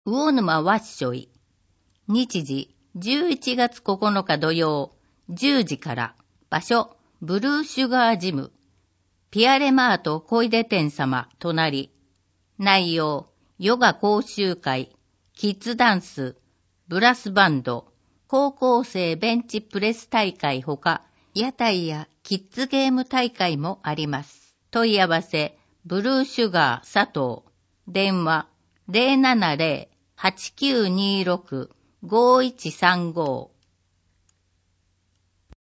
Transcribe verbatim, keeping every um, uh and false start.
魚沼わっしょい。日時じゅういちがつここのか土曜じゅうじから。場所ブルーシュガージム。ピアレマート小出店様隣。内容ヨガ講習会、キッズダンス、ブラスバンド、高校生ベンチプレス大会ほか、屋台やキッズゲーム大会もあります。問い合わせ、ブルーシュガー佐藤。電話、ゼロななゼロ はちきゅうにろく ごいちさんご